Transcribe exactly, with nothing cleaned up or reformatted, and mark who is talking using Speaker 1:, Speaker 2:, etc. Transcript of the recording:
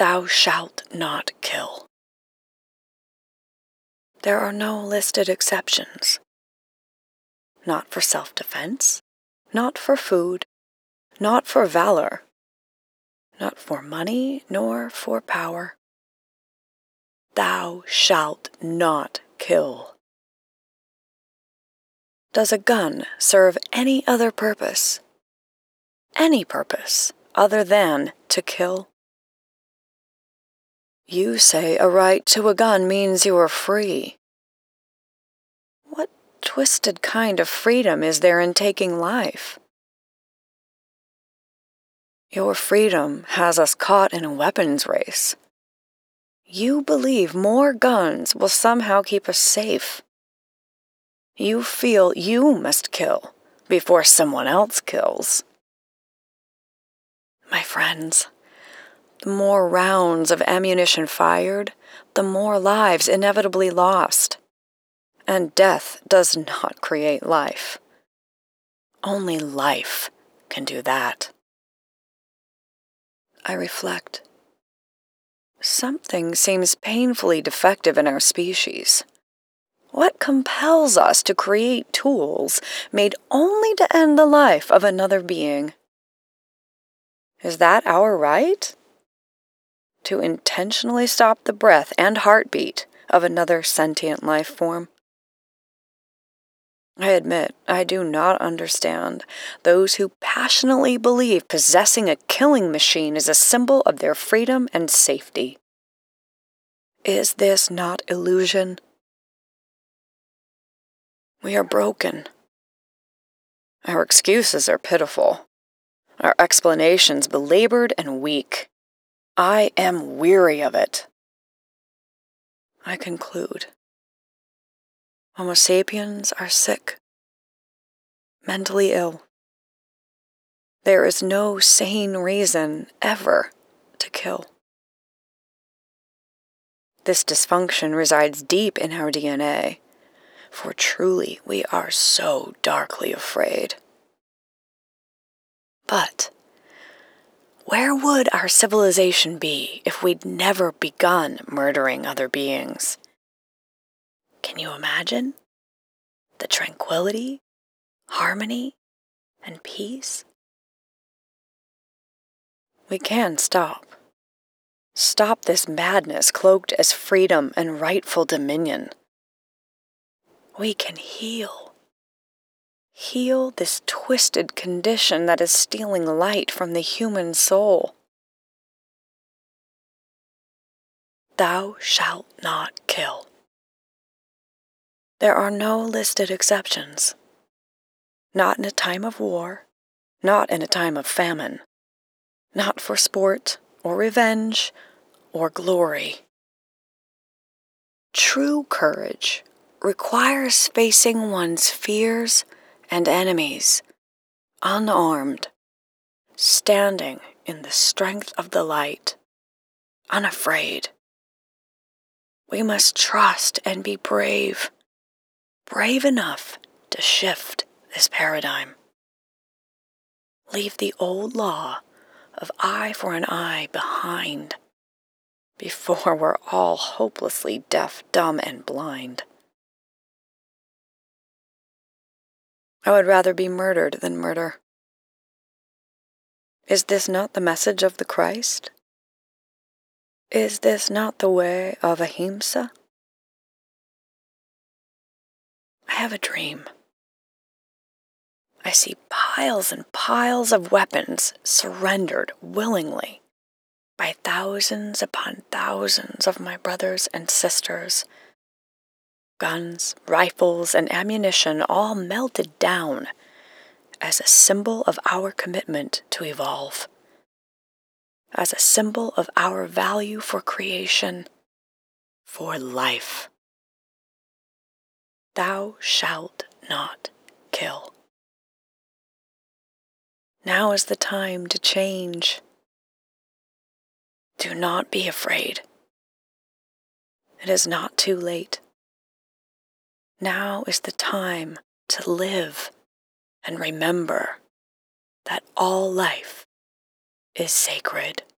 Speaker 1: Thou shalt not kill. There are no listed exceptions. Not for self-defense, not for food, not for valor, not for money, nor for power. Thou shalt not kill. Does a gun serve any other purpose? Any purpose other than to kill? You say a right to a gun means you are free. What twisted kind of freedom is there in taking life? Your freedom has us caught in a weapons race. You believe more guns will somehow keep us safe. You feel you must kill before someone else kills. My friends, the more rounds of ammunition fired, the more lives inevitably lost. And death does not create life. Only life can do that. I reflect. Something seems painfully defective in our species. What compels us to create tools made only to end the life of another being? Is that our right? To intentionally stop the breath and heartbeat of another sentient life form? I admit I do not understand those who passionately believe possessing a killing machine is a symbol of their freedom and safety. Is this not illusion? We are broken. Our excuses are pitiful. Our explanations belabored and weak. I am weary of it. I conclude. Homo sapiens are sick, mentally ill. There is no sane reason ever to kill. This dysfunction resides deep in our D N A, for truly we are so darkly afraid. But where would our civilization be if we'd never begun murdering other beings? Can you imagine the tranquility, harmony, and peace? We can stop. Stop this madness cloaked as freedom and rightful dominion. We can heal. Heal this twisted condition that is stealing light from the human soul. Thou shalt not kill. There are no listed exceptions. Not in a time of war, not in a time of famine, not for sport or revenge or glory. True courage requires facing one's fears and enemies, unarmed, standing in the strength of the light, unafraid. We must trust and be brave, brave enough to shift this paradigm. Leave the old law of eye for an eye behind before we're all hopelessly deaf, dumb, and blind. I would rather be murdered than murder. Is this not the message of the Christ? Is this not the way of ahimsa? I have a dream. I see piles and piles of weapons surrendered willingly by thousands upon thousands of my brothers and sisters. Guns, rifles, and ammunition all melted down as a symbol of our commitment to evolve, as a symbol of our value for creation, for life. Thou shalt not kill. Now is the time to change. Do not be afraid. It is not too late. Now is the time to live and remember that all life is sacred.